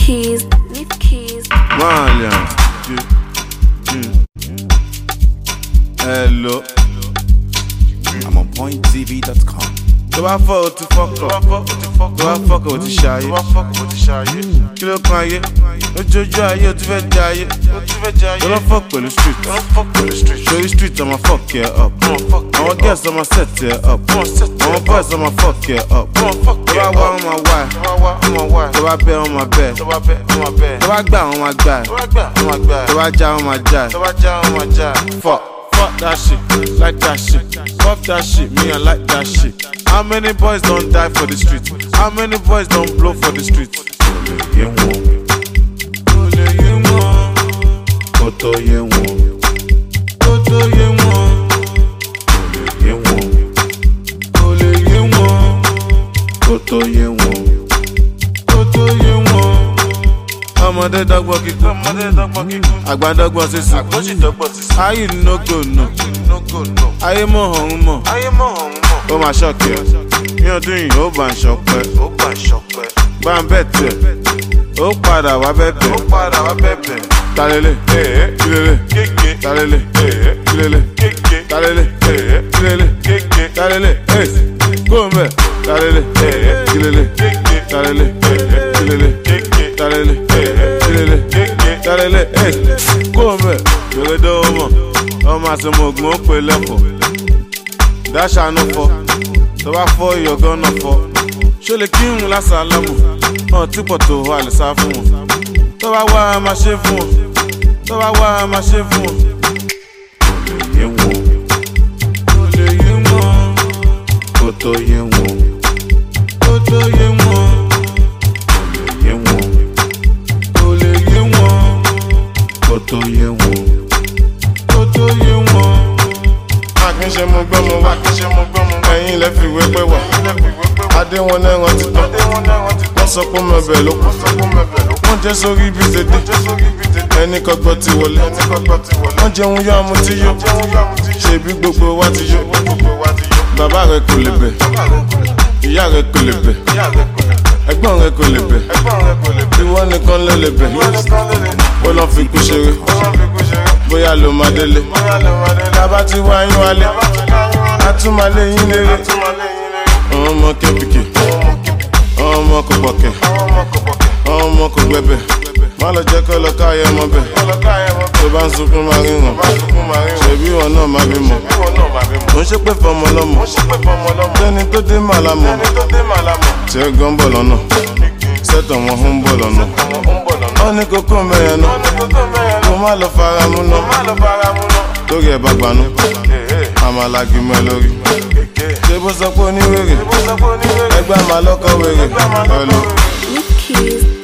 Keys. Malian. Hello. I'm on pointtv.com. Do I fuck to fuck up? Do I fuck with the shy? Kilo kan ye, ojoju aye o ti fe jaye. Don't fuck with the street. Show you street, I'ma fuck you up. I'ma guess, I'ma set you up. I'ma bust, I'ma fuck you up. Do I want on my wife? Do I bet on my bed? Do I gba on my guy? Do I jam on my jive? Fuck that shit, like that shit. Fuck that shit, me I like that shit. How many boys don't die for the street? How many boys don't blow for the street? Ọmọdé dọ́gbọ́n kíkún, àgbà dọ́gbọ́n sísìn. Ayé no go no, ayé mọ̀ ọ̀hún mọ̀. Ó máa ṣọ́ọ̀kì ẹ̀, ní ọdún yìí ó bá ń ṣọpẹ́. Bá ń bẹ̀ tẹ̀, ó padà wá bẹ̀bẹ̀. Talele, kílele, talele, kílele, talele, kílele, talele, kó ń bẹ̀. Talele, kílele, talele, kílele, talele, talele, kó ń bẹ̀. Yòrè dó mọ̀, ọmọ àṣemọ̀gùn ó pè lẹ́fọ̀ọ́. Dáṣà no fọ́, tó bá fọ́ iyọ̀ gan náà fọ́. Ṣó lè kírun lásàlámù, hàn tí pọ̀ tó wà lè sá fún wọn. Tó bá wá a máa ṣe fún wọn, tó bá wá a máa ṣe fún wọn. Kò lè yé wọn, kò tó yé wọn, kò tó yé wọn, kò lè yé wọn, kò tó yé wọn, kò tó yé wọn. Akínṣe mo gbọ́ mo wá, ẹ̀yin lẹ fi wé pé wà. Adé wọn náà rántí tán, wọ́n sọ pé mo bẹ̀ ló kù. Wọ́n jẹ́ sórí ibi tètè, ẹni kọ́gbọ́ ti wọlé. Wọ́n jẹun yọ àmú tí yó, ṣebí gbogbo wa ti yó. Bàbá rẹ kò lè bẹ̀, ìyá rẹ kò lè bẹ̀, ẹ̀gbọ́n rẹ kò lè bẹ̀, ìwọ nìkan ló lè bẹ̀. Ó lọ fi kú ṣeré, bóyá ló máa délé. Bàbá ti wá yín wálé, a tún máa lé yín léré. Ọmọ kẹ́pìkì, ọmọ kò pọ̀kẹ́, ọmọ kò gbẹ̀bẹ̀. Má lọ jẹ́ kọ́ lọ káyọ̀ ọmọ bẹ̀. Tó bá ń sunkún máa ríran, ṣèbí wọn náà máa bímọ. Mo ń ṣépè fọmọ lọ́mọ, tẹ́ni tó dé màlámọ̀. Tí ẹ gan bọ̀ lọ́nà, sẹ́tọ̀ wọn ń bọ̀ lọ́nà. Wọ́n ní kókó mẹ́yẹn náà, kó má lọ fara mú náà. Lórí ẹ̀ bá gbanú, àmàlàgì mọ́ ẹ lórí. Ṣé bó sọ pé oníwèrè, ẹgbẹ́ àmàlọ́kọ̀ wèrè.